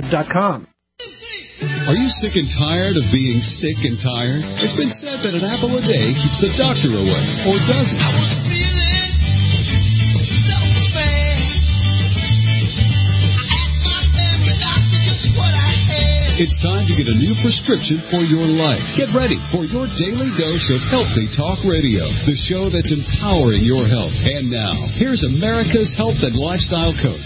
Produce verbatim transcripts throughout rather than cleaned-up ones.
dot com. Are you sick and tired of being sick and tired? It's been said that an apple a day keeps the doctor away, or does it? It's time to get a new prescription for your life. Get ready for your daily dose of Healthy Talk Radio, the show that's empowering your health. And now, here's America's health and lifestyle coach.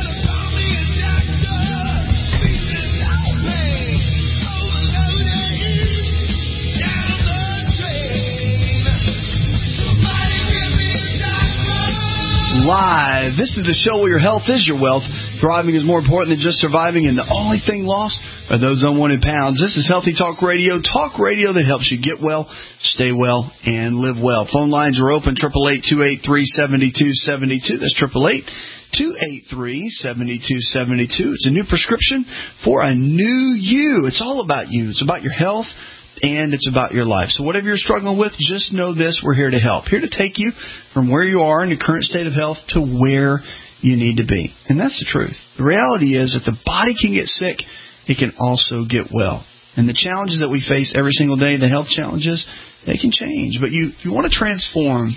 Live. This is the show where your health is your wealth. Thriving is more important than just surviving, and the only thing lost are those unwanted pounds. This is Healthy Talk Radio, talk radio that helps you get well, stay well, and live well. Phone lines are open, eight eight eight, two eight three, seven two seven two. That's eight eight eight, two eight three, seven two seven two. It's a new prescription for a new you. It's all about you. It's about your health, and it's about your life. So whatever you're struggling with, just know this. We're here to help. Here to take you from where you are in your current state of health to where you need to be. And that's the truth. The reality is that the body can get sick. It can also get well. And the challenges that we face every single day, the health challenges, they can change. But you, if you want to transform,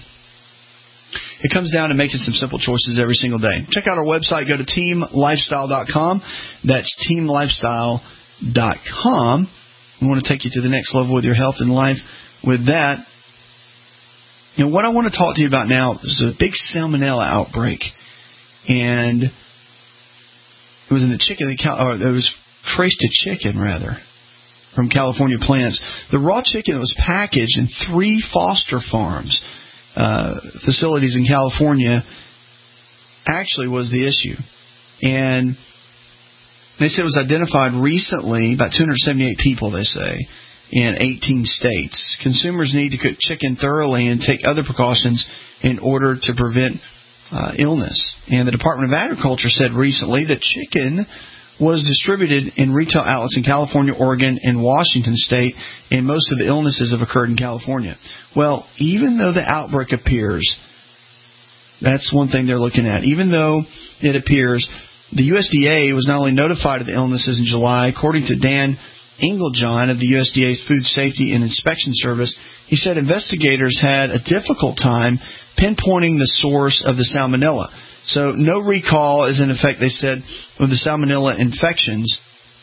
it comes down to making some simple choices every single day. Check out our website. Go to team lifestyle dot com. That's team lifestyle dot com. We want to take you to the next level with your health and life. With that, you know, what I want to talk to you about now is a big salmonella outbreak. And it was in the chicken, or it was traced to chicken, rather, from California plants. The raw chicken that was packaged in three Foster Farms uh, facilities in California actually was the issue. And they said it was identified recently, about two hundred seventy-eight people, they say, in eighteen states. Consumers need to cook chicken thoroughly and take other precautions in order to prevent uh, illness. And the Department of Agriculture said recently that chicken was distributed in retail outlets in California, Oregon, and Washington State, and most of the illnesses have occurred in California. Well, even though the outbreak appears, that's one thing they're looking at. Even though it appears, the U S D A was not only notified of the illnesses in July. According to Dan Inglejohn of the U S D A's Food Safety and Inspection Service, he said investigators had a difficult time pinpointing the source of the salmonella. So no recall is in effect, they said, of the salmonella infections.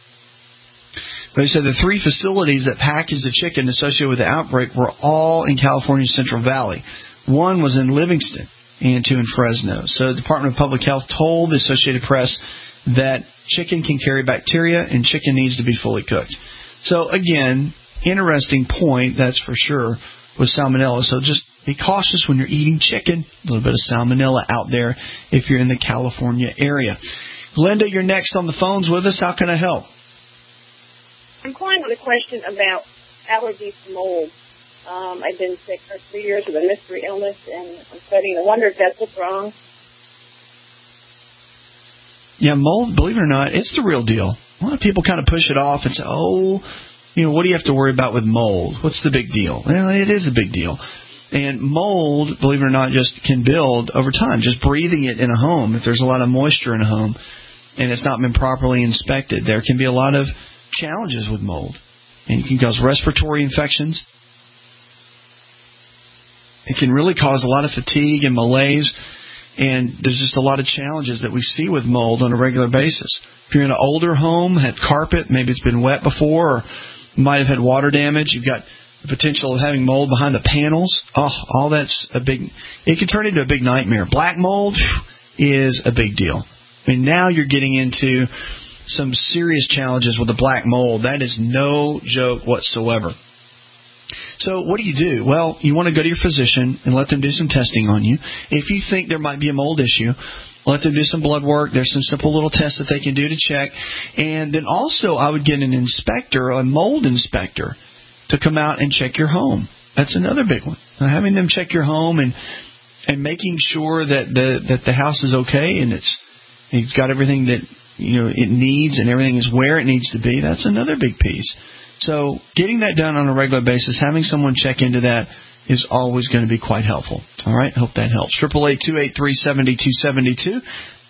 But they said the three facilities that packaged the chicken associated with the outbreak were all in California's Central Valley. One was in Livingston and two in Fresno. So the Department of Public Health told the Associated Press that chicken can carry bacteria and chicken needs to be fully cooked. So again, interesting point, that's for sure, with salmonella. So just be cautious when you're eating chicken. A little bit of salmonella out there if you're in the California area. Linda, you're next on the phones with us. How can I help? I'm calling with a question about allergies to mold. Um, I've been sick for three years with a mystery illness, and I'm starting to wonder if that's what's wrong. Yeah, mold, believe it or not, it's the real deal. A lot of people kind of push it off and say, oh, you know, what do you have to worry about with mold? What's the big deal? Well, it is a big deal. And mold, believe it or not, just can build over time. Just breathing it in a home, if there's a lot of moisture in a home and it's not been properly inspected, there can be a lot of challenges with mold. And it can cause respiratory infections. It can really cause a lot of fatigue and malaise. And there's just a lot of challenges that we see with mold on a regular basis. If you're in an older home, had carpet, maybe it's been wet before, or might have had water damage, you've got the potential of having mold behind the panels. Oh, all that's a big, it can turn into a big nightmare. Black mold is a big deal. I mean, now you're getting into some serious challenges with the black mold. That is no joke whatsoever. So what do you do? Well, you want to go to your physician and let them do some testing on you. If you think there might be a mold issue, let them do some blood work. There's some simple little tests that they can do to check. And then also I would get an inspector, a mold inspector, to come out and check your home. That's another big one. Now, having them check your home and and making sure that the that the house is okay and it's it's got everything that you know it needs and everything is where it needs to be. That's another big piece. So getting that done on a regular basis, having someone check into that is always going to be quite helpful. All right, hope that helps. eight eight eight, two eight three, seven two seven two.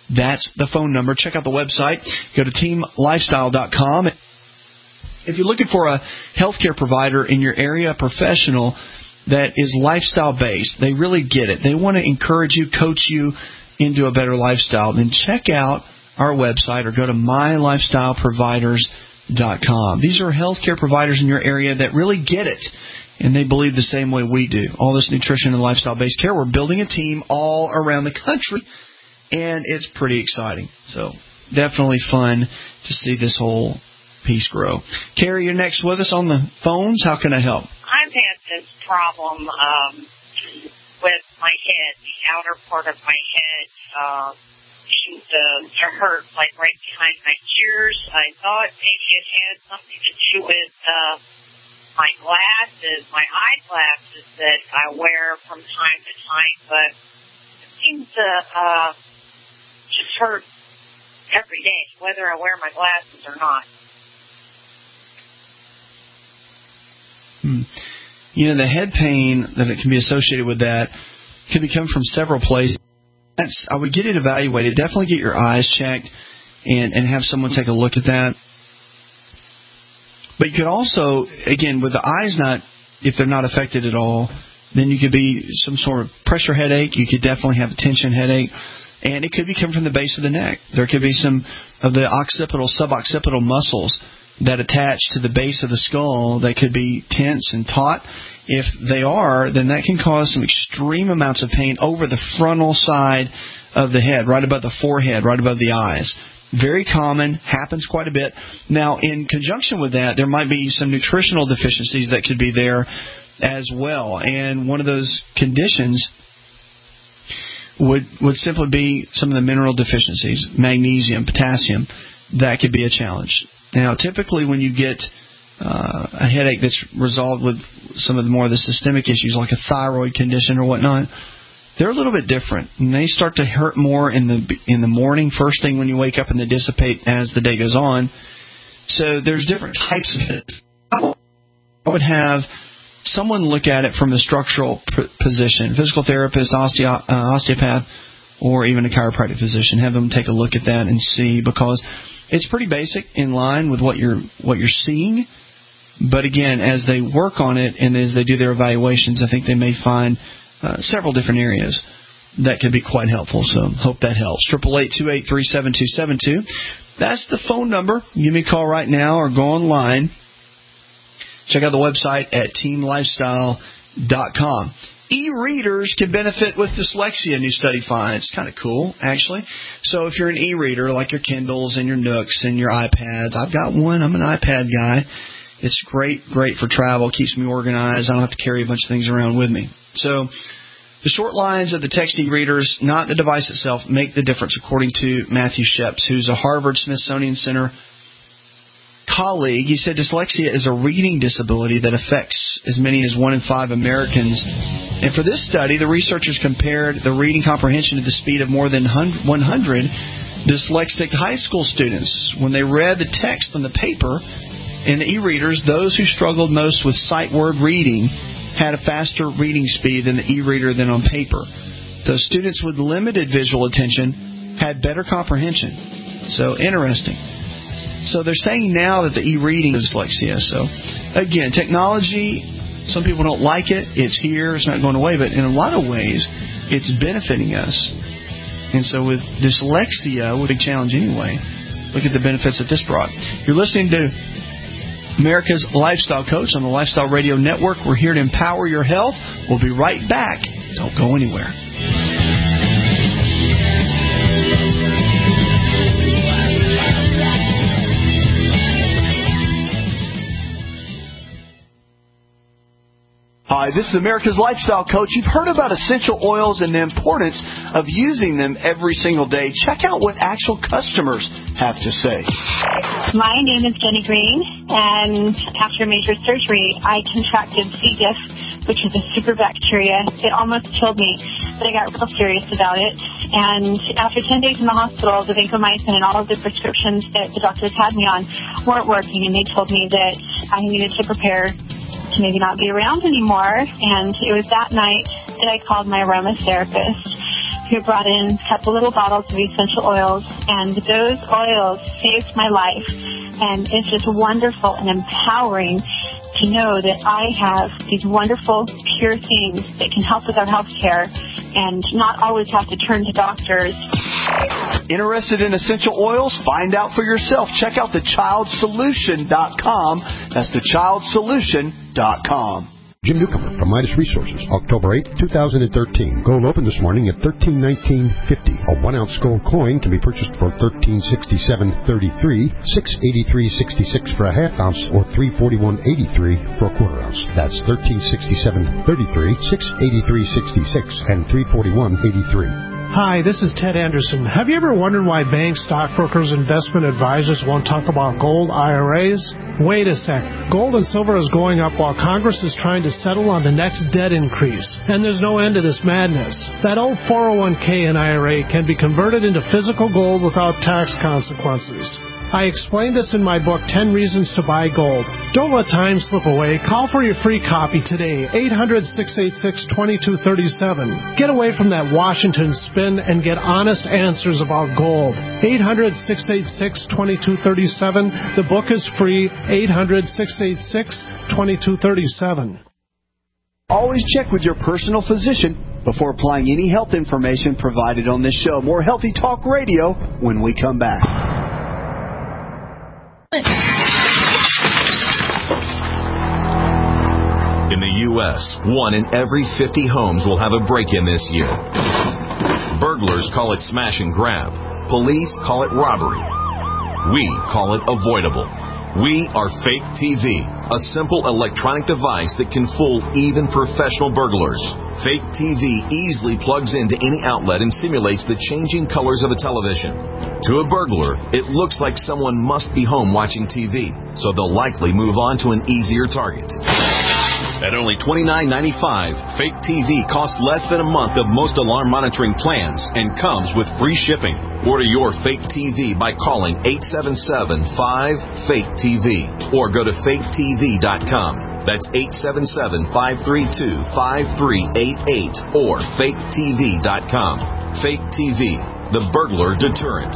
That's the phone number. Check out the website. Go to team lifestyle dot com. If you're looking for a healthcare provider in your area, a professional that is lifestyle-based, they really get it. They want to encourage you, coach you into a better lifestyle. Then check out our website or go to my lifestyle providers dot com. These are healthcare providers in your area that really get it, and they believe the same way we do. All this nutrition and lifestyle-based care, we're building a team all around the country, and it's pretty exciting. So definitely fun to see this whole piece grow. Carrie, you're next with us on the phones. How can I help? I've had this problem um, with my head. The outer part of my head uh, seems to, to hurt, like right behind my ears. I thought maybe it had something to do with uh, my glasses, my eyeglasses that I wear from time to time, but it seems to uh, just hurt every day, whether I wear my glasses or not. Hmm. You know, the head pain that it can be associated with that can be coming from several places. That's, I would get it evaluated. Definitely get your eyes checked and, and have someone take a look at that. But you could also, again, with the eyes not, if they're not affected at all, then you could be some sort of pressure headache. You could definitely have a tension headache. And it could be coming from the base of the neck. There could be some of the occipital, suboccipital muscles that attach to the base of the skull that could be tense and taut. If they are, then that can cause some extreme amounts of pain over the frontal side of the head, right above the forehead, right above the eyes. Very common, happens quite a bit. Now, in conjunction with that, there might be some nutritional deficiencies that could be there as well. And one of those conditions would would simply be some of the mineral deficiencies, magnesium, potassium. That could be a challenge. Now, typically when you get uh, a headache that's resolved with some of the more of the systemic issues, like a thyroid condition or whatnot, they're a little bit different. And they start to hurt more in the in the morning, first thing when you wake up, and they dissipate as the day goes on. So there's different types of it. I would have someone look at it from a structural pr- position, physical therapist, osteo- uh, osteopath, or even a chiropractic physician. Have them take a look at that and see, because it's pretty basic, in line with what you're what you're seeing. But again, as they work on it and as they do their evaluations, I think they may find uh, several different areas that could be quite helpful. So hope that helps. Triple eight two eight three seven two seven two. That's the phone number. Give me a call right now or go online. Check out the website at team lifestyle dot com. E-readers can benefit with dyslexia, new study finds. Kind of cool, actually. So if you're an e-reader, like your Kindles and your Nooks and your iPads, I've got one. I'm an iPad guy. It's great, great for travel. Keeps me organized. I don't have to carry a bunch of things around with me. So the short lines of the text e-readers, not the device itself, make the difference, according to Matthew Sheps, who's a Harvard-Smithsonian Center colleague. He said dyslexia is a reading disability that affects as many as one in five Americans. And for this study, the researchers compared the reading comprehension to the speed of more than one hundred dyslexic high school students. When they read the text on the paper in the e-readers, those who struggled most with sight word reading had a faster reading speed than the e-reader than on paper. So students with limited visual attention had better comprehension. So interesting. So they're saying now that the e-reading is dyslexia. So, again, technology, some people don't like it. It's here. It's not going away. But in a lot of ways, it's benefiting us. And so with dyslexia, a big challenge anyway, look at the benefits that this brought. You're listening to America's Lifestyle Coach on the Lifestyle Radio Network. We're here to empower your health. We'll be right back. Don't go anywhere. Hi, this is America's Lifestyle Coach. You've heard about essential oils and the importance of using them every single day. Check out what actual customers have to say. My name is Jenny Green, and after major surgery, I contracted C. diff, which is a super bacteria. It almost killed me, but I got real serious about it. And after ten days in the hospital, the vancomycin and all of the prescriptions that the doctors had me on weren't working, and they told me that I needed to prepare to maybe not be around anymore. And it was that night that I called my aromatherapist who brought in a couple little bottles of essential oils, and those oils saved my life. And it's just wonderful and empowering to know that I have these wonderful, pure things that can help with our health care and not always have to turn to doctors. Interested in essential oils? Find out for yourself. Check out the child solution dot com. That's the child solution dot com. Jim Newcomer from Midas Resources, October eighth, twenty thirteen. Gold opened this morning at thirteen nineteen fifty. A one-ounce gold coin can be purchased for thirteen sixty-seven thirty-three, six eighty-three sixty-six for a half ounce, or three forty-one eighty-three for a quarter ounce. That's thirteen sixty-seven thirty-three, six eighty-three sixty-six, and three forty-one eighty-three. Hi, this is Ted Anderson. Have you ever wondered why banks, stockbrokers, investment advisors won't talk about gold I R As? Wait a sec. Gold and silver is going up while Congress is trying to settle on the next debt increase. And there's no end to this madness. That old four oh one k and I R A can be converted into physical gold without tax consequences. I explained this in my book, ten Reasons to Buy Gold. Don't let time slip away. Call for your free copy today, eight hundred, six eight six, two two three seven. Get away from that Washington spin and get honest answers about gold. eight hundred, six eight six, two two three seven. The book is free, eight hundred, six eight six, two two three seven. Always check with your personal physician before applying any health information provided on this show. More Healthy Talk Radio when we come back. In the U S, one in every fifty homes will have a break-in this year. Burglars call it smash and grab. Police call it robbery. We call it avoidable. We are Fake T V, a simple electronic device that can fool even professional burglars. Fake T V easily plugs into any outlet and simulates the changing colors of a television. To a burglar, it looks like someone must be home watching T V, so they'll likely move on to an easier target. At only twenty-nine ninety-five, Fake T V costs less than a month of most alarm monitoring plans and comes with free shipping. Order your Fake T V by calling eight seven seven, five, fake T V or go to fake T V dot com. That's eight seven seven, five three two, five three eight eight or fake T V dot com. Fake T V, the burglar deterrent.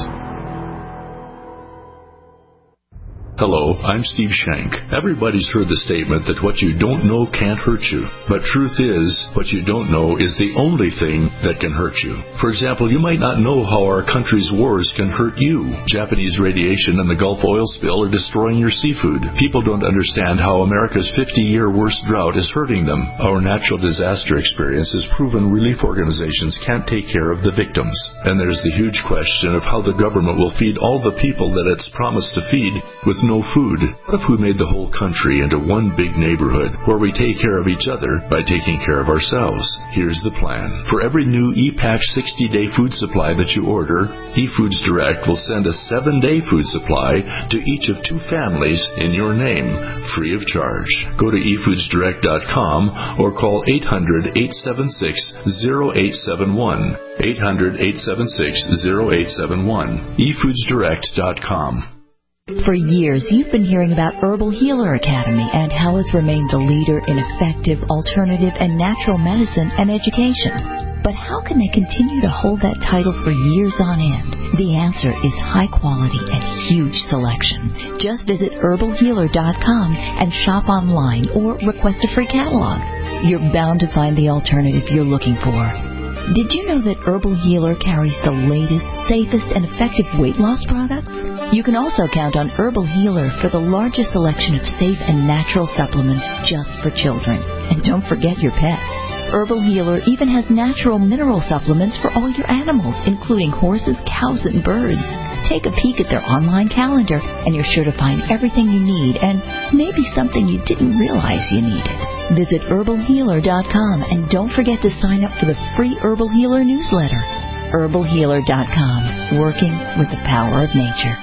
Hello, I'm Steve Shank. Everybody's heard the statement that what you don't know can't hurt you. But truth is, what you don't know is the only thing that can hurt you. For example, you might not know how our country's wars can hurt you. Japanese radiation and the Gulf oil spill are destroying your seafood. People don't understand how America's fifty-year worst drought is hurting them. Our natural disaster experience has proven relief organizations can't take care of the victims. And there's the huge question of how the government will feed all the people that it's promised to feed with no food. What if we made the whole country into one big neighborhood where we take care of each other by taking care of ourselves? Here's the plan. For every new ePatch sixty-day food supply that you order, eFoods Direct will send a seven-day food supply to each of two families in your name, free of charge. Go to e foods direct dot com or call eight hundred, eight seven six, zero eight seven one. eight hundred, eight seven six, zero eight seven one. e foods direct dot com. For years, you've been hearing about Herbal Healer Academy and how it's remained the leader in effective, alternative, and natural medicine and education. But how can they continue to hold that title for years on end? The answer is high quality and huge selection. Just visit herbal healer dot com and shop online or request a free catalog. You're bound to find the alternative you're looking for. Did you know that Herbal Healer carries the latest, safest, and effective weight loss products? You can also count on Herbal Healer for the largest selection of safe and natural supplements just for children. And don't forget your pets. Herbal Healer even has natural mineral supplements for all your animals, including horses, cows, and birds. Take a peek at their online calendar, and you're sure to find everything you need and maybe something you didn't realize you needed. Visit herbal healer dot com and don't forget to sign up for the free Herbal Healer newsletter. herbal healer dot com, working with the power of nature.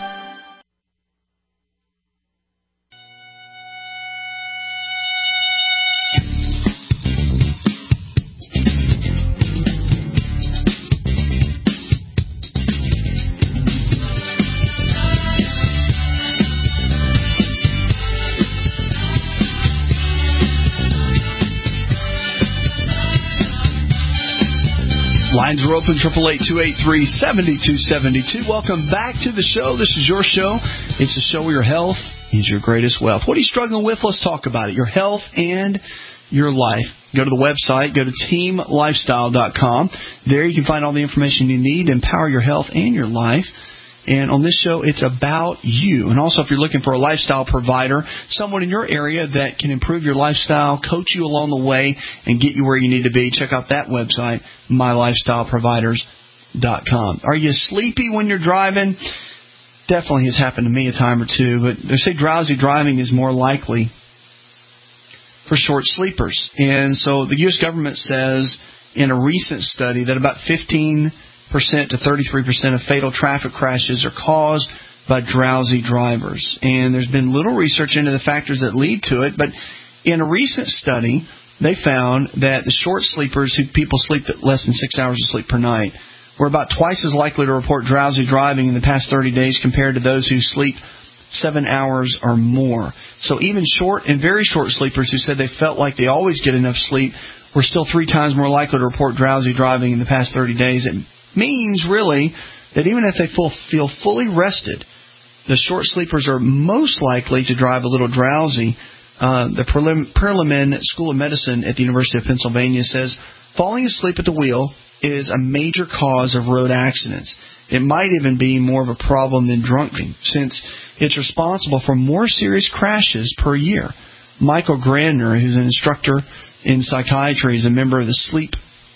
Lines are open, triple eight, two eight three, seven two seven two. Welcome back to the show. This is your show. It's a show where your health is your greatest wealth. What are you struggling with? Let's talk about it. Your health and your life. Go to the website. Go to team lifestyle dot com. There you can find all the information you need to empower your health and your life. And on this show, it's about you. And also, if you're looking for a lifestyle provider, someone in your area that can improve your lifestyle, coach you along the way, and get you where you need to be, check out that website, my lifestyle providers dot com. Are you sleepy when you're driving? Definitely has happened to me a time or two. But they say drowsy driving is more likely for short sleepers. And so the U S government says in a recent study that about fifteen percent to thirty-three percent of fatal traffic crashes are caused by drowsy drivers. And there's been little research into the factors that lead to it, but in a recent study, they found that the short sleepers, who people sleep at less than six hours of sleep per night, were about twice as likely to report drowsy driving in the past thirty days compared to those who sleep seven hours or more. So even short and very short sleepers who said they felt like they always get enough sleep were still three times more likely to report drowsy driving in the past thirty days. It means, really, that even if they full, feel fully rested, the short sleepers are most likely to drive a little drowsy. Uh, the Perelman School of Medicine at the University of Pennsylvania says falling asleep at the wheel is a major cause of road accidents. It might even be more of a problem than drunking, since it's responsible for more serious crashes per year. Michael Grandner, who's an instructor in psychiatry, is a member of the Sleep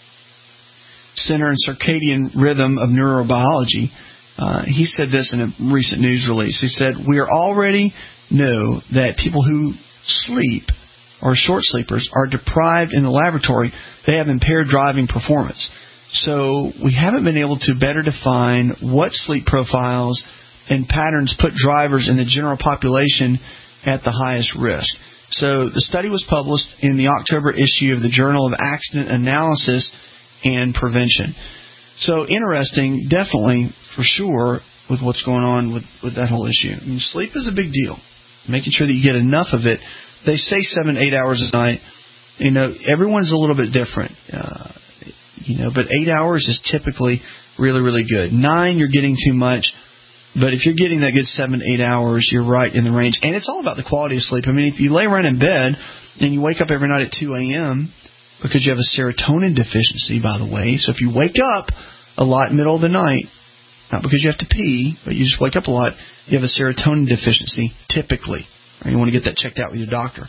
Center and Circadian Rhythm of Neurobiology. Uh, he said this in a recent news release. He said, we already know that people who sleep, or short sleepers, are deprived in the laboratory. They have impaired driving performance. So we haven't been able to better define what sleep profiles and patterns put drivers in the general population at the highest risk. So the study was published in the October issue of the Journal of Accident Analysis and Prevention. So interesting, definitely, for sure, with what's going on with, with that whole issue. I mean, sleep is a big deal. Making sure that you get enough of it. They say seven, eight hours a night. You know, everyone's a little bit different. Uh, you know, but eight hours is typically really, really good. Nine, you're getting too much. But if you're getting that good seven, eight hours, you're right in the range. And it's all about the quality of sleep. I mean, if you lay around in bed and you wake up every night at two a.m., because you have a serotonin deficiency, by the way. So if you wake up a lot in the middle of the night, not because you have to pee, but you just wake up a lot, you have a serotonin deficiency, typically. Or you want to get that checked out with your doctor.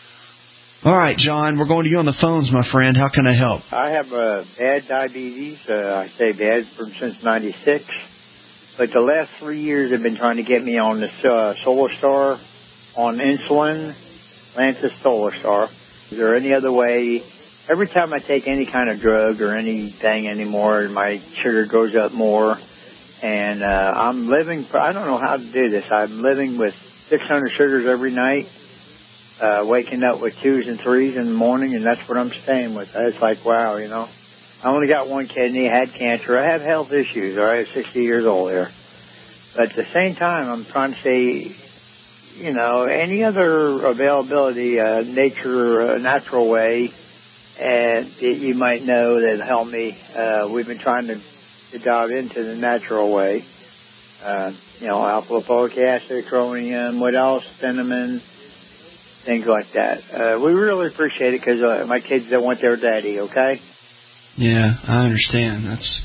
All right, John, we're going to you on the phones, my friend. How can I help? I have uh, bad diabetes. Uh, I say bad since ninety-six. But the last three years have been trying to get me on this uh, SolarStar, on insulin, Lantus SolarStar. Is there any other way? Every time I take any kind of drug or anything anymore, my sugar goes up more. And uh, I'm living, I don't know how to do this. I'm living with six hundred sugars every night, uh, waking up with twos and threes in the morning, and that's what I'm staying with. It's like, wow, you know. I only got one kidney, I had cancer. I have health issues, all right, sixty years old here. But at the same time, I'm trying to say, you know, any other availability, uh, nature, uh, natural way, and that you might know that help me. Uh, we've been trying to, to dive into the natural way. Uh, you know, alpha-lipoic acid, chromium, what else, cinnamon, things like that. Uh, we really appreciate it because uh, my kids don't want their daddy, okay? Yeah, I understand. That's,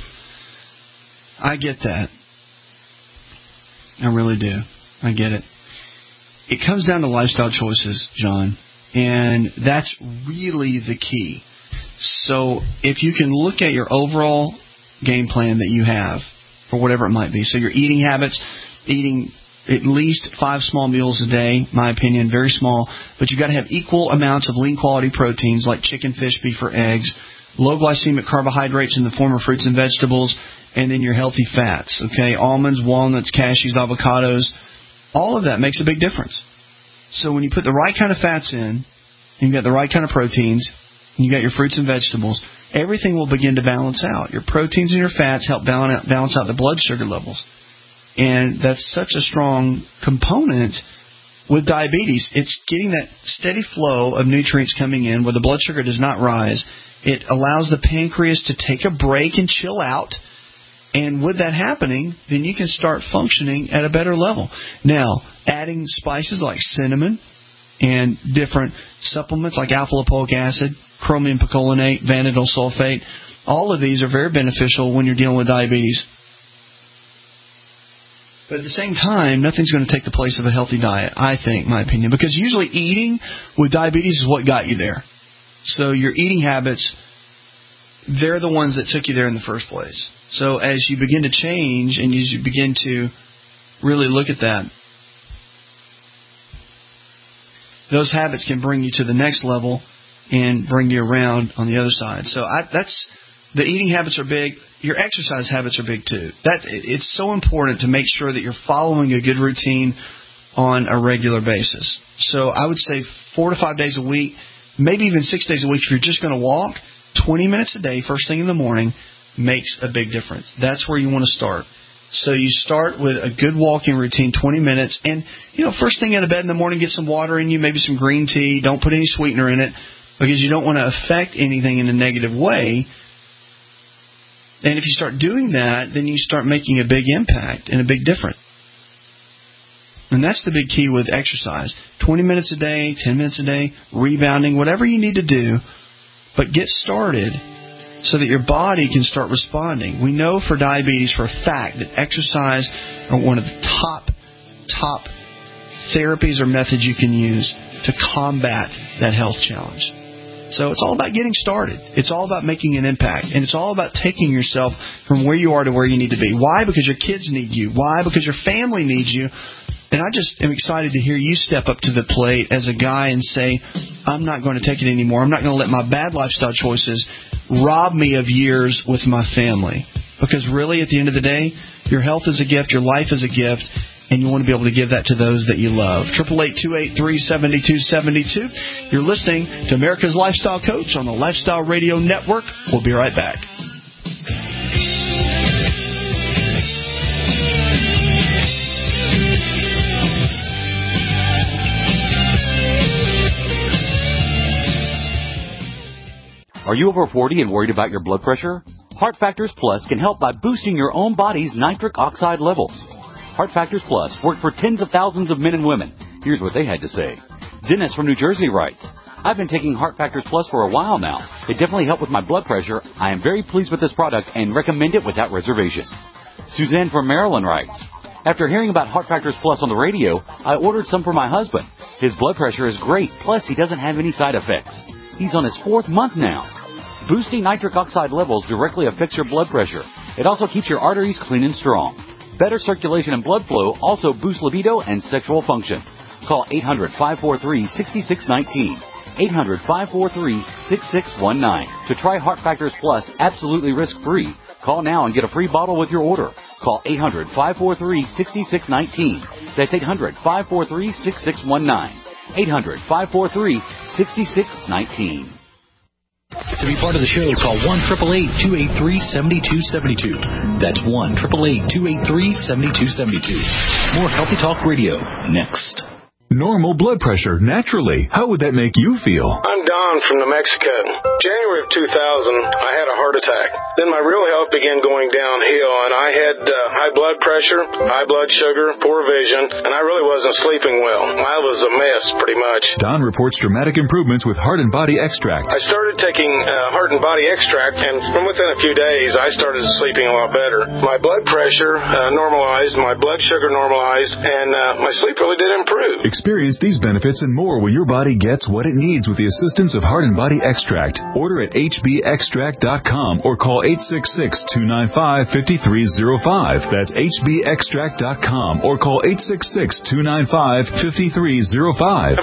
I get that. I really do. I get it. It comes down to lifestyle choices, John, and that's really the key. So if you can look at your overall game plan that you have for whatever it might be, so your eating habits, eating at least five small meals a day, my opinion, very small, but you've got to have equal amounts of lean quality proteins like chicken, fish, beef, or eggs, low glycemic carbohydrates in the form of fruits and vegetables, and then your healthy fats, okay? Almonds, walnuts, cashews, avocados, all of that makes a big difference. So when you put the right kind of fats in, and you got the right kind of proteins, and you got your fruits and vegetables, everything will begin to balance out. Your proteins and your fats help balance out, balance out the blood sugar levels. And that's such a strong component with diabetes, it's getting that steady flow of nutrients coming in where the blood sugar does not rise. It allows the pancreas to take a break and chill out. And with that happening, then you can start functioning at a better level. Now, adding spices like cinnamon and different supplements like alpha-lipoic acid, chromium picolinate, vanadyl sulfate, all of these are very beneficial when you're dealing with diabetes. But at the same time, nothing's going to take the place of a healthy diet, I think, my opinion, because usually eating with diabetes is what got you there. So your eating habits, they're the ones that took you there in the first place. So as you begin to change and as you begin to really look at that, those habits can bring you to the next level and bring you around on the other side. So I, that's the eating habits are big. Your exercise habits are big too. That it's so important to make sure that you're following a good routine on a regular basis. So I would say four to five days a week, maybe even six days a week. If you're just going to walk, twenty minutes a day, first thing in the morning, makes a big difference. That's where you want to start. So you start with a good walking routine, twenty minutes, and you know, first thing out of bed in the morning, get some water in you, maybe some green tea. Don't put any sweetener in it because you don't want to affect anything in a negative way. And if you start doing that, then you start making a big impact and a big difference. And that's the big key with exercise. twenty minutes a day, ten minutes a day, rebounding, whatever you need to do, but get started so that your body can start responding. We know for diabetes for a fact that exercise are one of the top, top therapies or methods you can use to combat that health challenge. So it's all about getting started. It's all about making an impact. And it's all about taking yourself from where you are to where you need to be. Why? Because your kids need you. Why? Because your family needs you. And I just am excited to hear you step up to the plate as a guy and say, I'm not going to take it anymore. I'm not going to let my bad lifestyle choices rob me of years with my family. Because really, at the end of the day, your health is a gift, your life is a gift, and you want to be able to give that to those that you love. eight eight eight, two eight three, seven two seven two. You're listening to America's Lifestyle Coach on the Lifestyle Radio Network. We'll be right back. Are you over forty and worried about your blood pressure? Heart Factors Plus can help by boosting your own body's nitric oxide levels. Heart Factors Plus worked for tens of thousands of men and women. Here's what they had to say. Dennis from New Jersey writes, I've been taking Heart Factors Plus for a while now. It definitely helped with my blood pressure. I am very pleased with this product and recommend it without reservation. Suzanne from Maryland writes, after hearing about Heart Factors Plus on the radio, I ordered some for my husband. His blood pressure is great, plus he doesn't have any side effects. He's on his fourth month now. Boosting nitric oxide levels directly affects your blood pressure. It also keeps your arteries clean and strong. Better circulation and blood flow also boosts libido and sexual function. Call eight hundred, five four three, six six one nine. eight hundred, five four three, six six one nine. To try Heart Factors Plus absolutely risk-free, call now and get a free bottle with your order. Call eight hundred, five four three, six six one nine. That's eight hundred, five four three, six six one nine. eight hundred, five four three, six six one nine. To be part of the show, call one eight eight eight, two eight three, seven two seven two. That's one eight eight eight, two eight three, seven two seven two. More Healthy Talk Radio next. Normal blood pressure, naturally. How would that make you feel? I'm Don from New Mexico. January of two thousand, I had a heart attack. Then my real health began going downhill, and I had uh, high blood pressure, high blood sugar, poor vision, and I really wasn't sleeping well. I was a mess, pretty much. Don reports dramatic improvements with Heart and Body Extract. I started taking uh, Heart and Body Extract, and from within a few days, I started sleeping a lot better. My blood pressure uh, normalized, my blood sugar normalized, and uh, my sleep really did improve. Experience these benefits and more when your body gets what it needs with the assistance of Heart and Body Extract. Order at h b extract dot com or call eight six six, two nine five, five three zero five. That's h b extract dot com or call eight six six, two nine five, five three zero five. Folks, I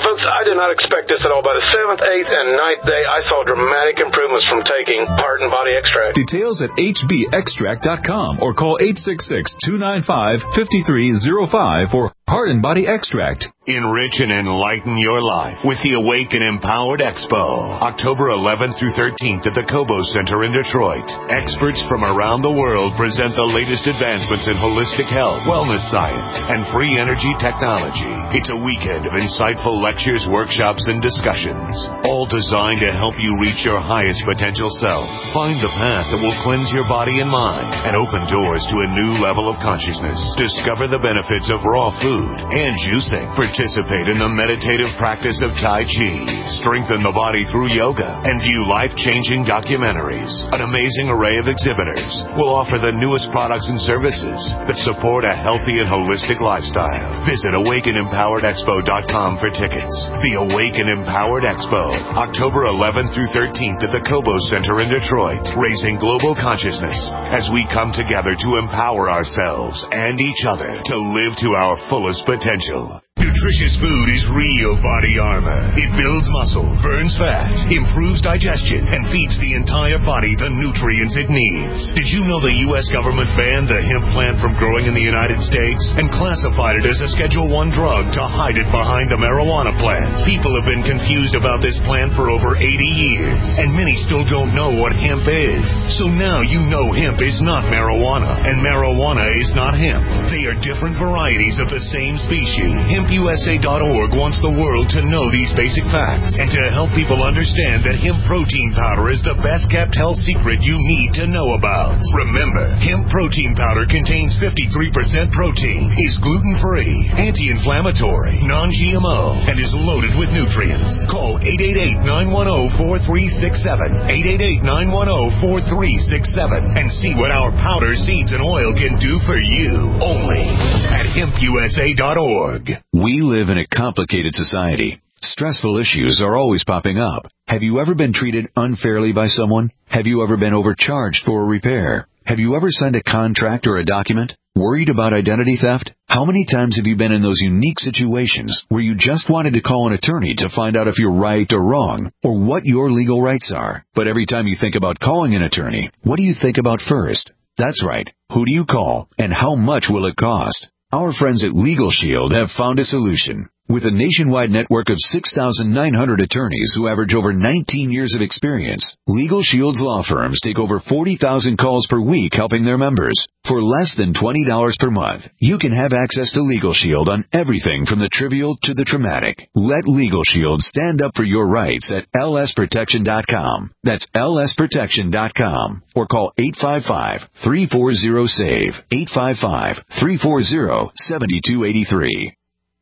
I did not expect this at all. By the seventh, eighth, and ninth day, I saw dramatic improvements from taking Heart and Body Extract. Details at H B extract dot com or call eight six six, two nine five, five three zero five for Heart and Body Extract. Enrich and enlighten your life with the Awaken Empowered Expo, October eleventh through thirteenth at the Cobo Center in Detroit. Experts from around the world present the latest advancements in holistic health, wellness science, and free energy technology. It's a weekend of insightful lectures, workshops, and discussions, all designed to help you reach your highest potential self. Find the path that will cleanse your body and mind and open doors to a new level of consciousness. Discover the benefits of raw food and juicing. Participate in the meditative practice of Tai Chi, strengthen the body through yoga, and view life-changing documentaries. An amazing array of exhibitors will offer the newest products and services that support a healthy and holistic lifestyle. Visit awaken empowered expo dot com for tickets. The Awaken Empowered Expo, October eleventh through thirteenth at the Cobo Center in Detroit, raising global consciousness as we come together to empower ourselves and each other to live to our fullest potential. Nutritious food is real body armor. It builds muscle, burns fat, improves digestion, and feeds the entire body the nutrients it needs. Did you know the U S government banned the hemp plant from growing in the United States and classified it as a Schedule one drug to hide it behind the marijuana plant? People have been confused about this plant for over eighty years, and many still don't know what hemp is. So now you know hemp is not marijuana, and marijuana is not hemp. They are different varieties of the same species. hemp U S A dot org wants the world to know these basic facts and to help people understand that hemp protein powder is the best kept health secret you need to know about. Remember, hemp protein powder contains fifty-three percent protein, is gluten-free, anti-inflammatory, non-G M O, and is loaded with nutrients. Call eight eight eight, nine one zero, four three six seven, eight eight eight, nine one zero, four three six seven, and see what our powder, seeds, and oil can do for you. Only at hemp U S A dot org. We live in a complicated society. Stressful issues are always popping up. Have you ever been treated unfairly by someone? Have you ever been overcharged for a repair? Have you ever signed a contract or a document? Worried about identity theft? How many times have you been in those unique situations where you just wanted to call an attorney to find out if you're right or wrong, or what your legal rights are? But every time you think about calling an attorney, what do you think about first? That's right. Who do you call, and how much will it cost? Our friends at Legal Shield have found a solution. With a nationwide network of six thousand nine hundred attorneys who average over nineteen years of experience, Legal Shield's law firms take over forty thousand calls per week helping their members. For less than twenty dollars per month, you can have access to Legal Shield on everything from the trivial to the traumatic. Let Legal Shield stand up for your rights at L S protection dot com. That's L S protection dot com. Or call eight five five, three four zero, SAVE, eight five five, three four zero, seven two eight three.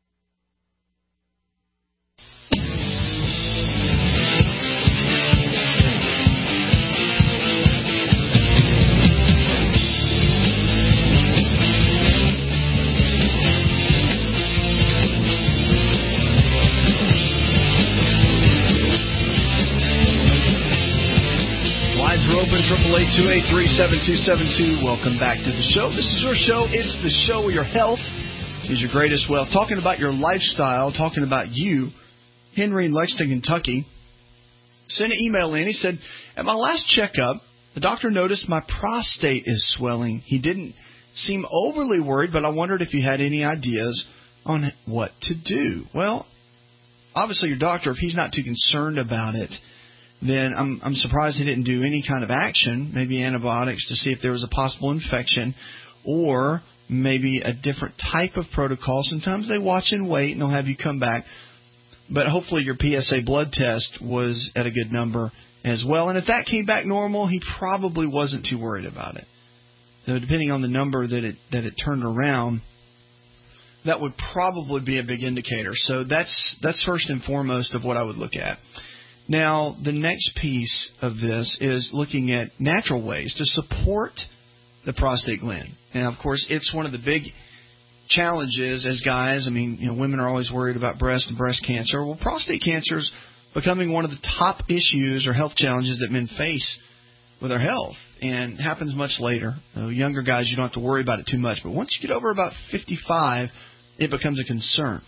Triple eight two eight three seven two seven two. Welcome back to the show. This is your show. It's the show where your health is your greatest wealth. Talking about your lifestyle, talking about you. Henry in Lexington, Kentucky sent an email in. He said, at my last checkup, the doctor noticed my prostate is swelling. He didn't seem overly worried, but I wondered if you had any ideas on what to do. Well, obviously your doctor, if he's not too concerned about it, then I'm, I'm surprised he didn't do any kind of action, maybe antibiotics to see if there was a possible infection or maybe a different type of protocol. Sometimes they watch and wait and they'll have you come back. But hopefully your P S A blood test was at a good number as well. And if that came back normal, he probably wasn't too worried about it. So depending on the number that it that it turned around, that would probably be a big indicator. So that's that's first and foremost of what I would look at. Now, the next piece of this is looking at natural ways to support the prostate gland. And, of course, it's one of the big challenges as guys. I mean, you know, women are always worried about breast and breast cancer. Well, prostate cancer is becoming one of the top issues or health challenges that men face with their health, and happens much later. So younger guys, you don't have to worry about it too much. But once you get over about fifty-five, it becomes a concern.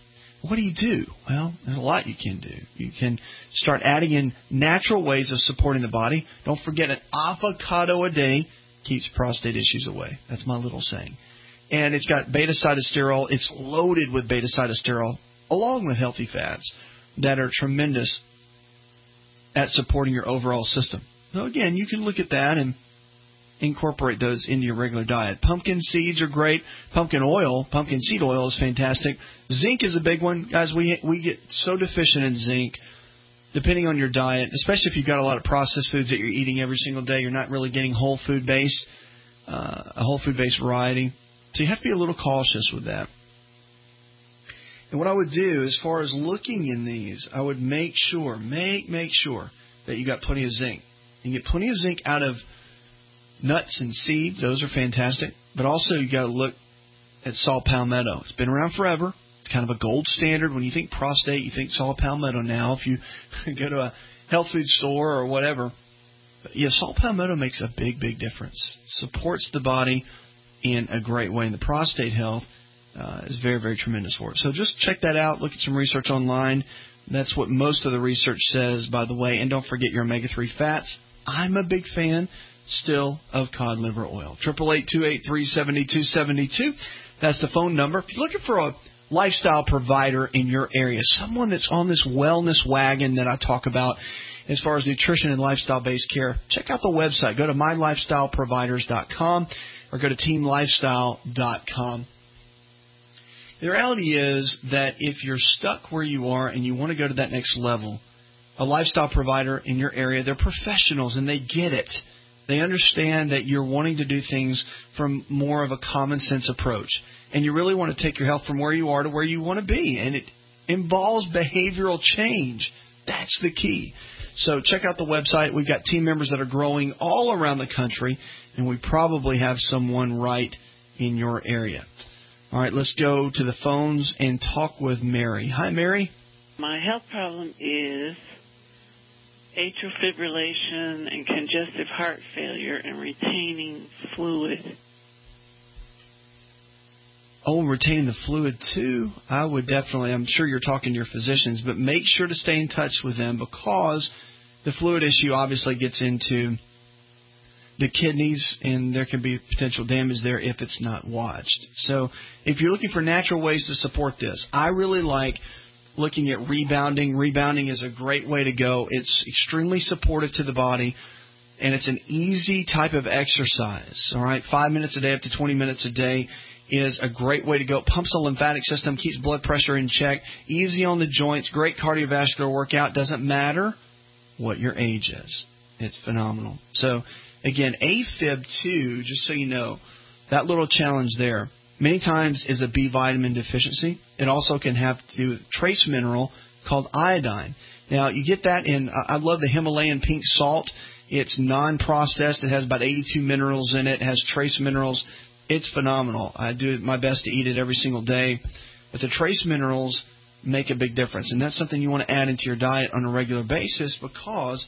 what do you do? Well, there's a lot you can do. You can start adding in natural ways of supporting the body. Don't forget, an avocado a day keeps prostate issues away. That's my little saying. And it's got beta-sitosterol. It's loaded with beta-sitosterol along with healthy fats that are tremendous at supporting your overall system. So again, you can look at that and incorporate those into your regular diet. Pumpkin seeds are great. Pumpkin oil, pumpkin seed oil is fantastic. Zinc is a big one. Guys, we we get so deficient in zinc depending on your diet, especially if you've got a lot of processed foods that you're eating every single day. You're not really getting whole food based, uh, a whole food based variety. So you have to be a little cautious with that. And what I would do as far as looking in these, I would make sure, make, make sure that you got plenty of zinc. You get plenty of zinc out of nuts and seeds. Those are fantastic. But also you got to look at saw palmetto. It's been around forever. It's kind of a gold standard. When you think prostate, you think saw palmetto now. If you go to a health food store or whatever. But yeah, saw palmetto makes a big, big difference. Supports the body in a great way. And the prostate health uh, is very, very tremendous for it. So just check that out. Look at some research online. That's what most of the research says, by the way. And don't forget your omega three fats. I'm a big fan still of cod liver oil. eight eight eight, two eight three, seven two seven two. That's the phone number. If you're looking for a lifestyle provider in your area, someone that's on this wellness wagon that I talk about as far as nutrition and lifestyle-based care, check out the website. Go to my lifestyle providers dot com or go to team lifestyle dot com. The reality is that if you're stuck where you are and you want to go to that next level, a lifestyle provider in your area, they're professionals and they get it. They understand that you're wanting to do things from more of a common sense approach. And you really want to take your health from where you are to where you want to be. And it involves behavioral change. That's the key. So check out the website. We've got team members that are growing all around the country. And we probably have someone right in your area. All right, let's go to the phones and talk with Mary. Hi, Mary. My health problem is atrial fibrillation and congestive heart failure and retaining fluid. Oh, retaining the fluid too? I would definitely, I'm sure you're talking to your physicians, but make sure to stay in touch with them because the fluid issue obviously gets into the kidneys and there can be potential damage there if it's not watched. So if you're looking for natural ways to support this, I really like looking at rebounding. Rebounding is a great way to go. It's extremely supportive to the body, and it's an easy type of exercise. All right, five minutes a day up to twenty minutes a day is a great way to go. It pumps the lymphatic system, keeps blood pressure in check, easy on the joints, great cardiovascular workout. Doesn't matter what your age is. It's phenomenal. So, again, A Fib two, just so you know, that little challenge there, many times is a B vitamin deficiency. It also can have to do with trace mineral called iodine. Now, you get that in, I love the Himalayan pink salt. It's non-processed. It has about eighty-two minerals in it. It has trace minerals. It's phenomenal. I do my best to eat it every single day. But the trace minerals make a big difference. And that's something you want to add into your diet on a regular basis because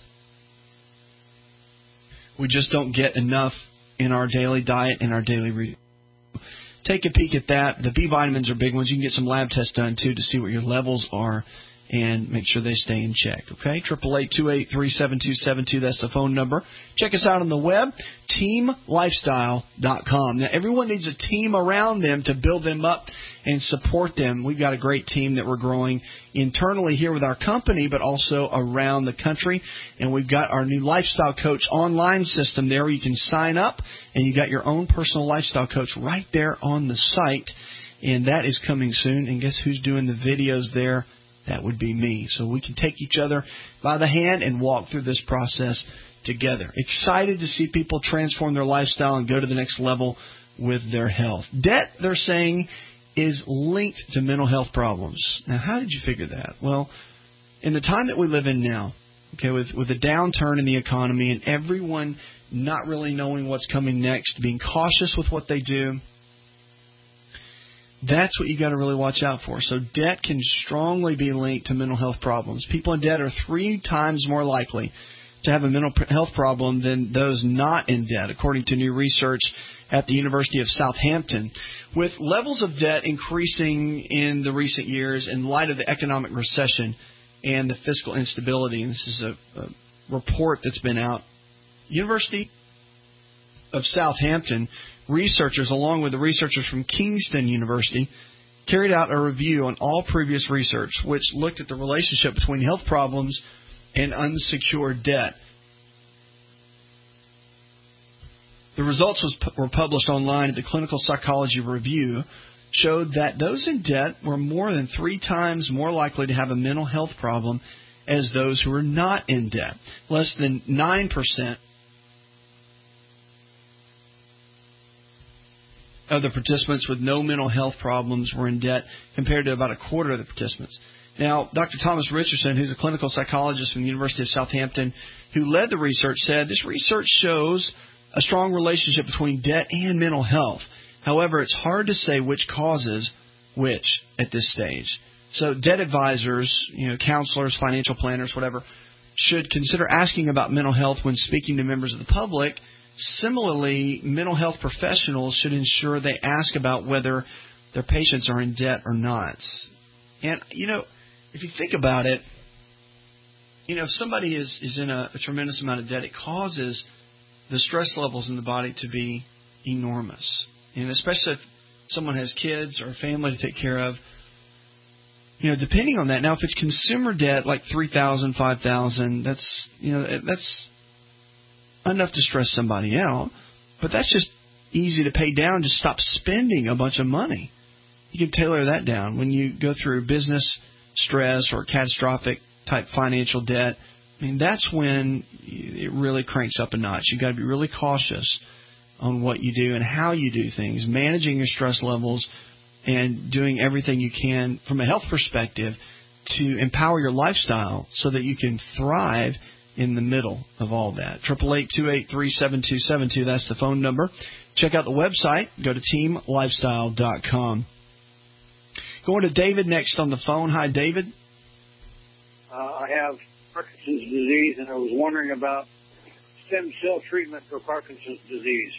we just don't get enough in our daily diet and our daily routine. Take a peek at that. The B vitamins are big ones. You can get some lab tests done, too, to see what your levels are and make sure they stay in check. Okay? eight eight eight, two eight three, seven two seven two. That's the phone number. Check us out on the web, team lifestyle dot com. Now, everyone needs a team around them to build them up and support them. We've got a great team that we're growing internally here with our company, but also around the country. And we've got our new Lifestyle Coach online system there where you can sign up, and you got your own personal lifestyle coach right there on the site. And that is coming soon. And guess who's doing the videos there? That would be me. So we can take each other by the hand and walk through this process together. Excited to see people transform their lifestyle and go to the next level with their health. Debt, they're saying, is linked to mental health problems. Now, how did you figure that? Well, in the time that we live in now, okay, with, with a downturn in the economy and everyone not really knowing what's coming next, being cautious with what they do, that's what you got to really watch out for. So debt can strongly be linked to mental health problems. People in debt are three times more likely to have a mental health problem than those not in debt, according to new research at the University of Southampton. With levels of debt increasing in the recent years in light of the economic recession and the fiscal instability, and this is a, a report that's been out, University of Southampton researchers, along with the researchers from Kingston University, carried out a review on all previous research, which looked at the relationship between health problems and unsecured debt. The results was, were published online at the Clinical Psychology Review, showed that those in debt were more than three times more likely to have a mental health problem as those who were not in debt. Less than nine percent of the participants with no mental health problems were in debt, compared to about a quarter of the participants. Now, Doctor Thomas Richardson, who's a clinical psychologist from the University of Southampton, who led the research, said this research shows a strong relationship between debt and mental health. However, it's hard to say which causes which at this stage. So debt advisors, you know, counselors, financial planners, whatever, should consider asking about mental health when speaking to members of the public. Similarly, mental health professionals should ensure they ask about whether their patients are in debt or not. And, you know, if you think about it, you know, if somebody is, is in a, a tremendous amount of debt, it causes the stress levels in the body to be enormous. And especially if someone has kids or a family to take care of, you know, depending on that. Now, if it's consumer debt like three thousand dollars, five thousand dollars, that's, you know, that's enough to stress somebody out, but that's just easy to pay down. Just stop spending a bunch of money. You can tailor that down. When you go through business stress or catastrophic type financial debt, I mean, that's when it really cranks up a notch. You've got to be really cautious on what you do and how you do things, managing your stress levels and doing everything you can from a health perspective to empower your lifestyle so that you can thrive in the middle of all that. eight eight eight, two eight three, seven two seven two, that's the phone number. Check out the website. Go to team lifestyle dot com. Going to David next on the phone. Hi, David. Uh, I have Parkinson's disease, and I was wondering about stem cell treatment for Parkinson's disease.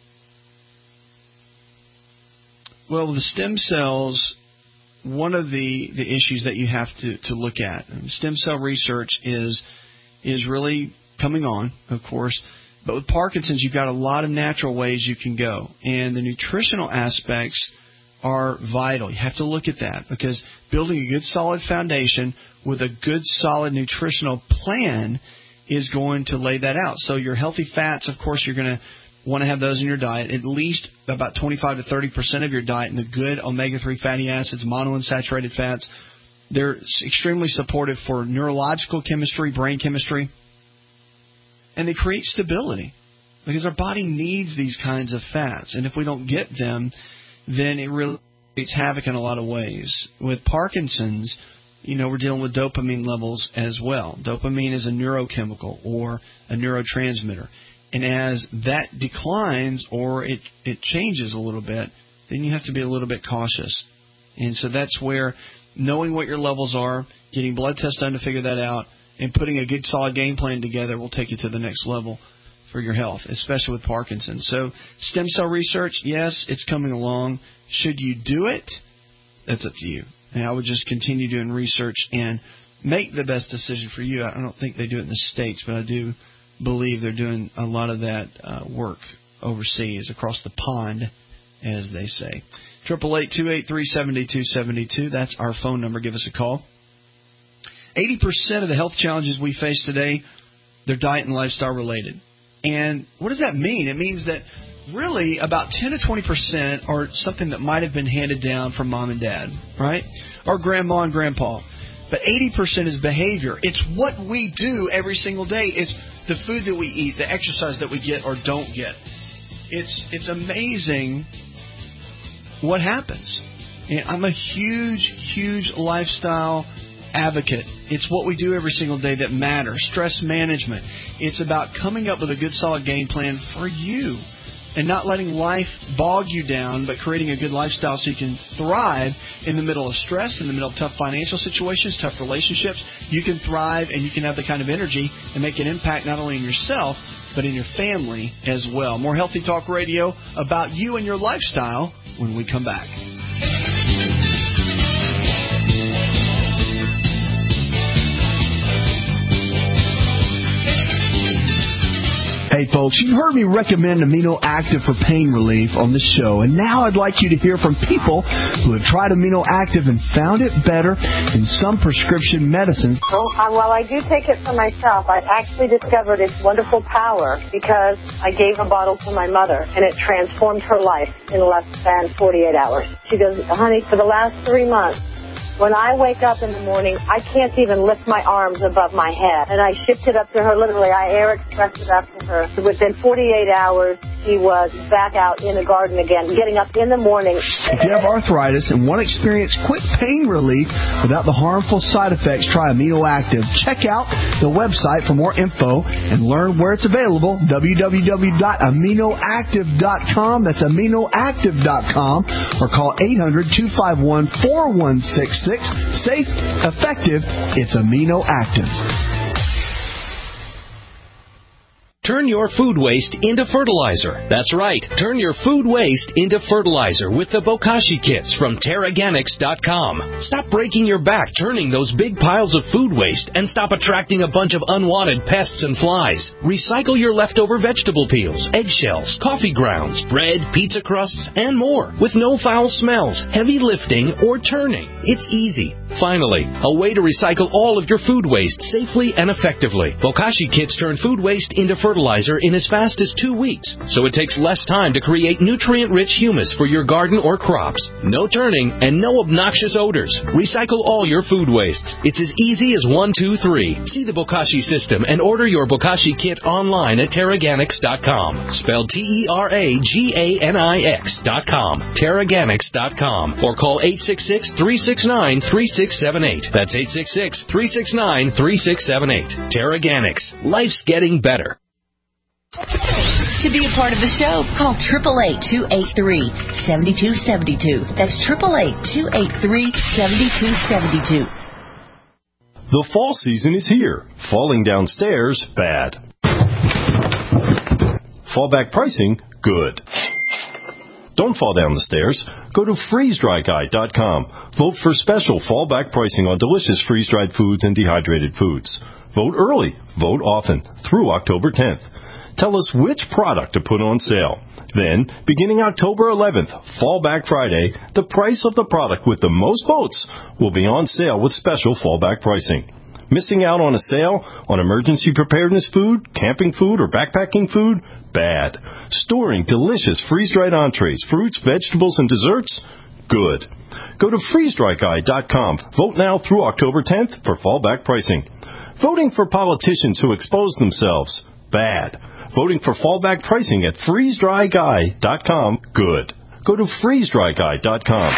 Well, the stem cells, one of the, the issues that you have to, to look at, and stem cell research is is really coming on, of course. But with Parkinson's, you've got a lot of natural ways you can go. And the nutritional aspects are vital. You have to look at that, because building a good, solid foundation with a good, solid nutritional plan is going to lay that out. So your healthy fats, of course, you're going to want to have those in your diet. At least about twenty-five to thirty percent of your diet in the good omega three fatty acids, monounsaturated fats. They're extremely supportive for neurological chemistry, brain chemistry, and they create stability because our body needs these kinds of fats. And if we don't get them, then it really creates havoc in a lot of ways. With Parkinson's, you know, we're dealing with dopamine levels as well. Dopamine is a neurochemical or a neurotransmitter. And as that declines or it, it changes a little bit, then you have to be a little bit cautious. And so that's where knowing what your levels are, getting blood tests done to figure that out, and putting a good solid game plan together will take you to the next level for your health, especially with Parkinson's. So stem cell research, yes, it's coming along. Should you do it? That's up to you. And I would just continue doing research and make the best decision for you. I don't think they do it in the States, but I do believe they're doing a lot of that uh, work overseas, across the pond, as they say. eight eight eight, two eight three, seven two seven two. That's our phone number. Give us a call. eighty percent of the health challenges we face today, they're diet and lifestyle related. And what does that mean? It means that really about ten to twenty percent are something that might have been handed down from mom and dad, right? Or grandma and grandpa. But eighty percent is behavior. It's what we do every single day. It's the food that we eat, the exercise that we get or don't get. It's it's amazing what happens. And I'm a huge, huge lifestyle advocate. It's what we do every single day that matters. Stress management. It's about coming up with a good, solid game plan for you and not letting life bog you down, but creating a good lifestyle so you can thrive in the middle of stress, in the middle of tough financial situations, tough relationships. You can thrive and you can have the kind of energy and make an impact not only in yourself, but in your family as well. More Healthy Talk Radio about you and your lifestyle when we come back. Hey folks, you've heard me recommend Amino Active for pain relief on the show, and now I'd like you to hear from people who have tried Amino Active and found it better than some prescription medicines. Well, uh, while I do take it for myself, I actually discovered its wonderful power because I gave a bottle to my mother, and it transformed her life in less than forty-eight hours. She goes, honey, for the last three months, when I wake up in the morning, I can't even lift my arms above my head. And I shipped it up to her, literally. I air expressed it up to her. Within forty-eight hours, she was back out in the garden again, getting up in the morning. If you have arthritis and want to experience quick pain relief without the harmful side effects, try Amino Active. Check out the website for more info and learn where it's available, w w w dot amino active dot com. That's amino active dot com. Or call eight hundred, two five one, four one six six. Safe, effective, it's Amino Active. Turn your food waste into fertilizer. That's right. Turn your food waste into fertilizer with the Bokashi kits from Terraganics dot com. Stop breaking your back turning those big piles of food waste and stop attracting a bunch of unwanted pests and flies. Recycle your leftover vegetable peels, eggshells, coffee grounds, bread, pizza crusts, and more with no foul smells, heavy lifting, or turning. It's easy. Finally, a way to recycle all of your food waste safely and effectively. Bokashi kits turn food waste into fertilizer in as fast as two weeks, so it takes less time to create nutrient-rich humus for your garden or crops. No turning and no obnoxious odors. Recycle all your food wastes. It's as easy as one, two, three. See the Bokashi system and order your Bokashi kit online at Terraganics dot com. Spelled T E R A G A N I X dot com. Terraganics dot com. Or call eight six six, three six nine, three six seven eight. That's eight six six, three six nine, three six seven eight. Terraganics. Life's getting better. To be a part of the show, call eight eight eight, two eight three, seven two seven two. That's eight eight eight, two eight three, seven two seven two. The fall season is here. Falling downstairs, bad. Fallback pricing, good. Don't fall down the stairs. Go to freeze dry guy dot com. Vote for special fallback pricing on delicious freeze-dried foods and dehydrated foods. Vote early. Vote often. Through October tenth. Tell us which product to put on sale. Then, beginning October eleventh, Fallback Friday, the price of the product with the most votes will be on sale with special fallback pricing. Missing out on a sale on emergency preparedness food, camping food, or backpacking food? Bad. Storing delicious freeze-dried entrees, fruits, vegetables, and desserts? Good. Go to freeze dry guy dot com. Vote now through October tenth for fallback pricing. Voting for politicians who expose themselves? Bad. Voting for fallback pricing at freeze dry guy dot com? Good. Go to freeze dry guy dot com.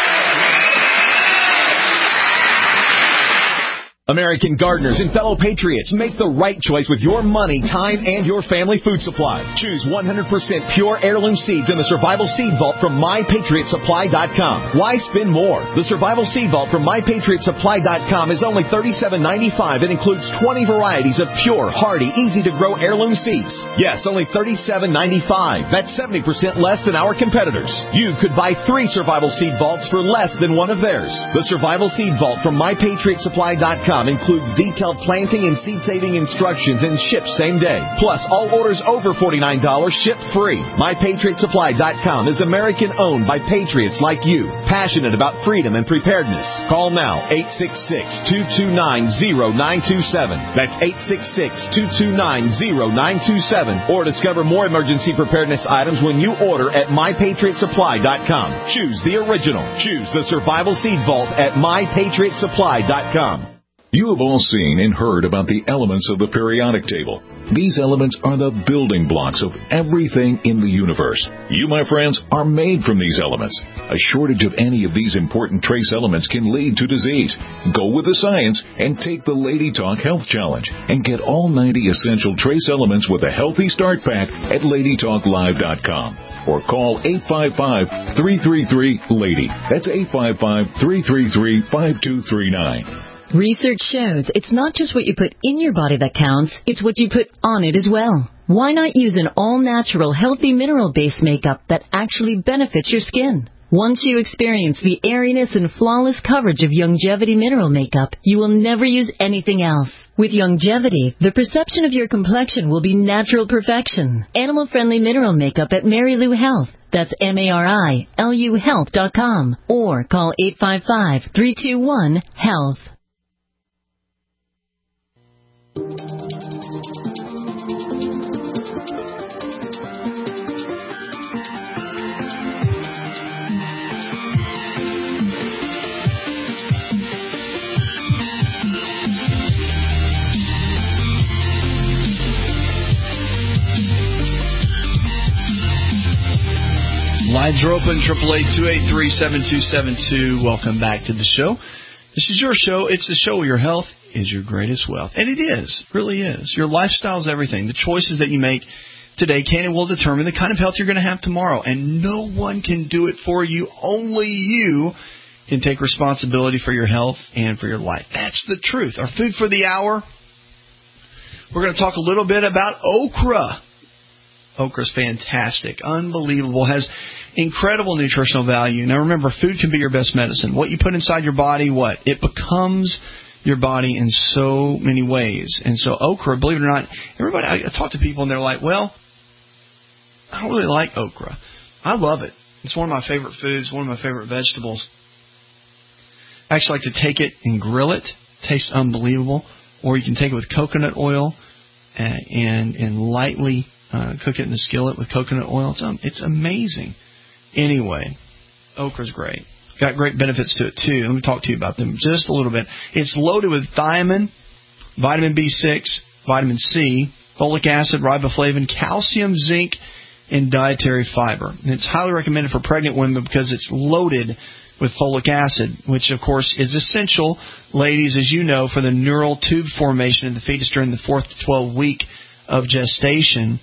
American gardeners and fellow patriots, make the right choice with your money, time, and your family food supply. Choose one hundred percent pure heirloom seeds in the Survival Seed Vault from my patriot supply dot com. Why spend more? The Survival Seed Vault from my patriot supply dot com is only thirty-seven ninety-five and includes twenty varieties of pure, hardy, easy-to-grow heirloom seeds. Yes, only thirty-seven ninety-five. That's seventy percent less than our competitors. You could buy three Survival Seed Vaults for less than one of theirs. The Survival Seed Vault from my patriot supply dot com includes detailed planting and seed-saving instructions and ships same day. Plus, all orders over forty-nine dollars ship free. my patriot supply dot com is American-owned by patriots like you, passionate about freedom and preparedness. Call now, eight six six, two two nine, zero nine two seven. That's eight six six, two two nine, zero nine two seven. Or discover more emergency preparedness items when you order at my patriot supply dot com. Choose the original. Choose the Survival Seed Vault at my patriot supply dot com. You have all seen and heard about the elements of the periodic table. These elements are the building blocks of everything in the universe. You, my friends, are made from these elements. A shortage of any of these important trace elements can lead to disease. Go with the science and take the Lady Talk Health Challenge and get all ninety essential trace elements with a healthy start pack at lady talk live dot com. Or call eight five five, three three three, LADY. That's eight five five, three three three, five two three nine. Research shows it's not just what you put in your body that counts, it's what you put on it as well. Why not use an all-natural, healthy mineral-based makeup that actually benefits your skin? Once you experience the airiness and flawless coverage of Youngevity mineral makeup, you will never use anything else. With Youngevity, the perception of your complexion will be natural perfection. Animal-friendly mineral makeup at Mary Lou Health. That's M A R I L U health dot com. Or call eight five five, three two one, HEALTH. Lines are open, triple eight two eight three seven two seven two. Welcome back to the show. This is your show. It's the show where your health is your greatest wealth. And it is. It really is. Your lifestyle is everything. The choices that you make today can and will determine the kind of health you're going to have tomorrow. And no one can do it for you. Only you can take responsibility for your health and for your life. That's the truth. Our food for the hour, we're going to talk a little bit about okra. Okra's fantastic, unbelievable, has incredible nutritional value. Now remember, food can be your best medicine. What you put inside your body, what? It becomes your body in so many ways. And so okra, believe it or not, everybody, I talk to people and they're like, well, I don't really like okra. I love it. It's one of my favorite foods, one of my favorite vegetables. I actually like to take it and grill it. It tastes unbelievable. Or you can take it with coconut oil and, and, and lightly Uh, cook it in the skillet with coconut oil. It's, um, it's amazing. Anyway, okra's great. Got great benefits to it, too. Let me talk to you about them just a little bit. It's loaded with thiamine, vitamin B six, vitamin C, folic acid, riboflavin, calcium, zinc, and dietary fiber. And it's highly recommended for pregnant women because it's loaded with folic acid, which, of course, is essential, ladies, as you know, for the neural tube formation in the fetus during the fourth to twelfth week of gestation.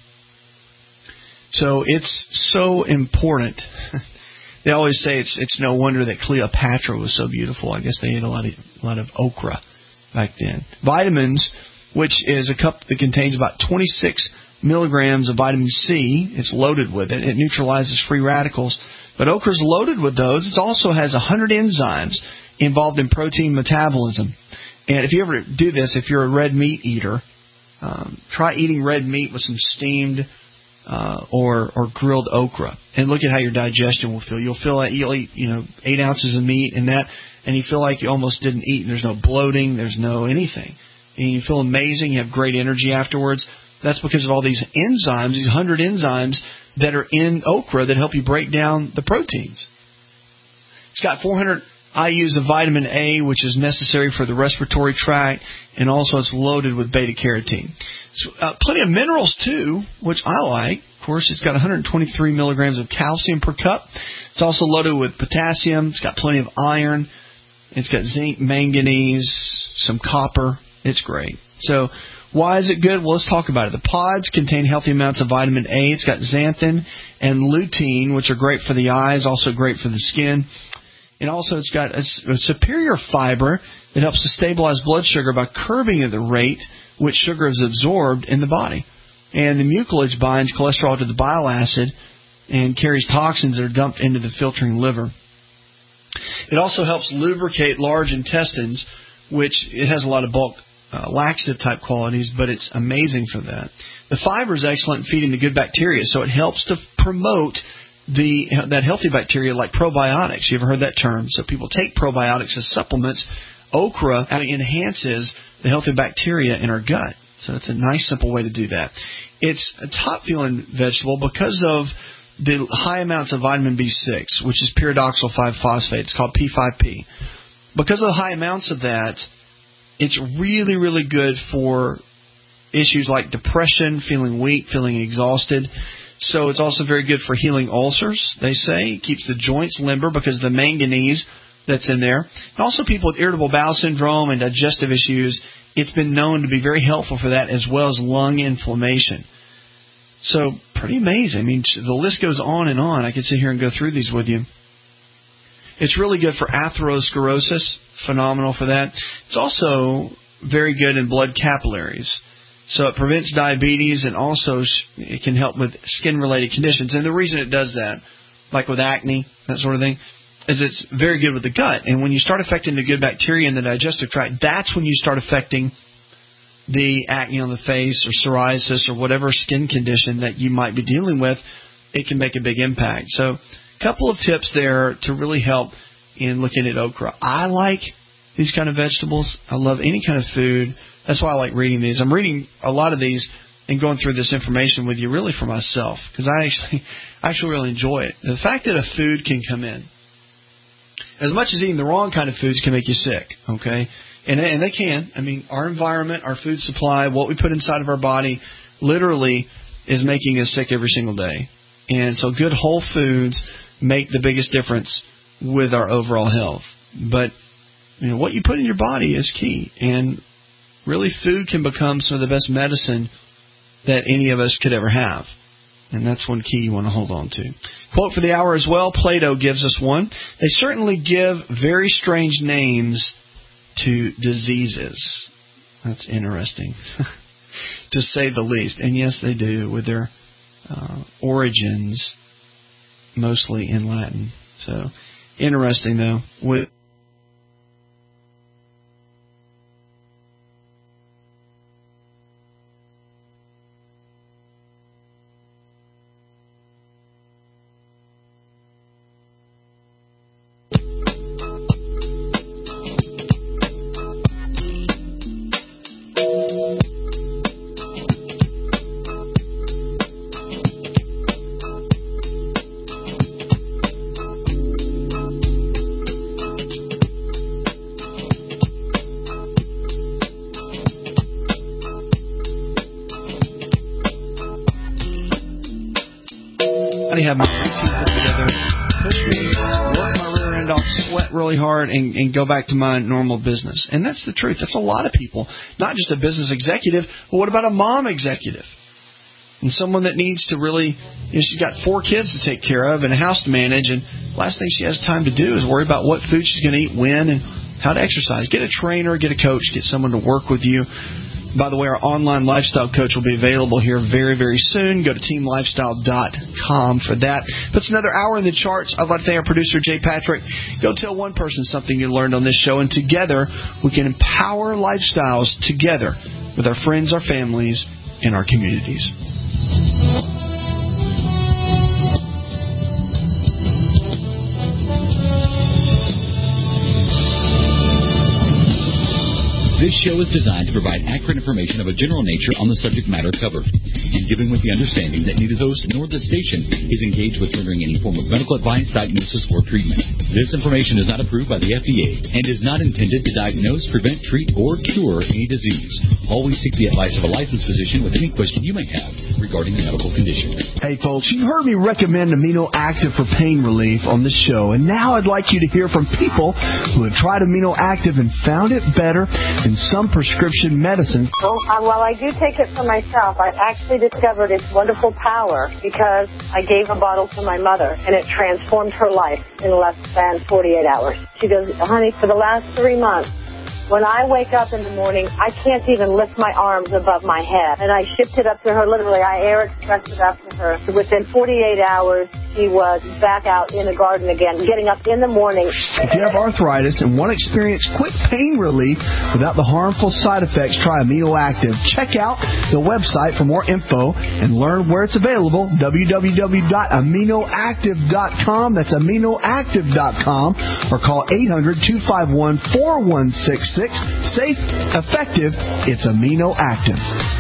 So it's so important. They always say it's it's no wonder that Cleopatra was so beautiful. I guess they ate a lot of a lot of okra back then. Vitamins, which is a cup that contains about twenty-six milligrams of vitamin C. It's loaded with it. It neutralizes free radicals. But okra's loaded with those. It also has one hundred enzymes involved in protein metabolism. And if you ever do this, if you're a red meat eater, um, try eating red meat with some steamed Uh, or or grilled okra, and look at how your digestion will feel. You'll feel like you'll eat, you know, eight ounces of meat and that, and you feel like you almost didn't eat. And there's no bloating, there's no anything, and you feel amazing. You have great energy afterwards. That's because of all these enzymes, these hundred enzymes that are in okra that help you break down the proteins. It's got four hundred I U's of vitamin A, which is necessary for the respiratory tract, and also it's loaded with beta-carotene. So, uh, plenty of minerals, too, which I like. Of course, it's got one hundred twenty-three milligrams of calcium per cup. It's also loaded with potassium. It's got plenty of iron. It's got zinc, manganese, some copper. It's great. So why is it good? Well, let's talk about it. The pods contain healthy amounts of vitamin A. It's got xanthan and lutein, which are great for the eyes, also great for the skin. And also it's got a, a superior fiber that helps to stabilize blood sugar by curbing the rate which sugar is absorbed in the body. And the mucilage binds cholesterol to the bile acid and carries toxins that are dumped into the filtering liver. It also helps lubricate large intestines, which it has a lot of bulk uh, laxative type qualities, but it's amazing for that. The fiber is excellent in feeding the good bacteria, so it helps to promote the that healthy bacteria like probiotics. You ever heard that term? So people take probiotics as supplements. Okra enhances the healthy bacteria in our gut. So it's a nice, simple way to do that. It's a top-feeling vegetable because of the high amounts of vitamin B six, which is pyridoxal five phosphate. It's called P five P. Because of the high amounts of that, it's really, really good for issues like depression, feeling weak, feeling exhausted. So it's also very good for healing ulcers, they say. It keeps the joints limber because of the manganese that's in there. And also people with irritable bowel syndrome and digestive issues, it's been known to be very helpful for that, as well as lung inflammation. So pretty amazing. I mean, the list goes on and on. I could sit here and go through these with you. It's really good for atherosclerosis. Phenomenal for that. It's also very good in blood capillaries. So it prevents diabetes, and also it can help with skin-related conditions. And the reason it does that, like with acne, that sort of thing, is it's very good with the gut. And when you start affecting the good bacteria in the digestive tract, that's when you start affecting the acne on the face or psoriasis or whatever skin condition that you might be dealing with. It can make a big impact. So a couple of tips there to really help in looking at okra. I like these kind of vegetables. I love any kind of food. That's why I like reading these. I'm reading a lot of these and going through this information with you really for myself, because I actually I actually really enjoy it. The fact that a food can come in, as much as eating the wrong kind of foods can make you sick, okay? And, and they can. I mean, our environment, our food supply, what we put inside of our body literally is making us sick every single day. And so good whole foods make the biggest difference with our overall health. But you know, what you put in your body is key. And really, food can become some of the best medicine that any of us could ever have. And that's one key you want to hold on to. Quote for the hour as well, Plato gives us one. They certainly give very strange names to diseases. That's interesting, to say the least. And yes, they do, with their uh, origins mostly in Latin. So, interesting, though. With have my teeth put together, push me, work my rear end off, sweat really hard, and, and go back to my normal business. And that's the truth. That's a lot of people, not just a business executive, but what about a mom executive? And someone that needs to really, you know, she's got four kids to take care of and a house to manage, and the last thing she has time to do is worry about what food she's going to eat, when, and how to exercise. Get a trainer, get a coach, get someone to work with you. By the way, our online lifestyle coach will be available here very, very soon. Go to team lifestyle dot com for that. Puts another hour in the charts. I'd like to thank our producer, Jay Patrick. Go tell one person something you learned on this show, and together we can empower lifestyles together with our friends, our families, and our communities. This show is designed to provide accurate information of a general nature on the subject matter covered, and given with the understanding that neither host nor the station is engaged with rendering any form of medical advice, diagnosis, or treatment. This information is not approved by the F D A and is not intended to diagnose, prevent, treat, or cure any disease. Always seek the advice of a licensed physician with any question you may have regarding a medical condition. Hey, folks, you've heard me recommend Amino Active for pain relief on this show, and now I'd like you to hear from people who have tried Amino Active and found it better than some prescription medicines. Well, uh, well, I do take it for myself. I actually discovered its wonderful power because I gave a bottle to my mother, and it transformed her life in less than forty-eight hours. She goes, honey, for the last three months, when I wake up in the morning, I can't even lift my arms above my head. And I shipped it up to her, literally. I air expressed it up to her. Within forty-eight hours, she was back out in the garden again, getting up in the morning. If you have arthritis and want to experience quick pain relief without the harmful side effects, try Amino Active. Check out the website for more info and learn where it's available, w w w dot amino active dot com. That's amino active dot com. Or call eight hundred, two five one, four one six six. Safe, effective, it's Amino Active.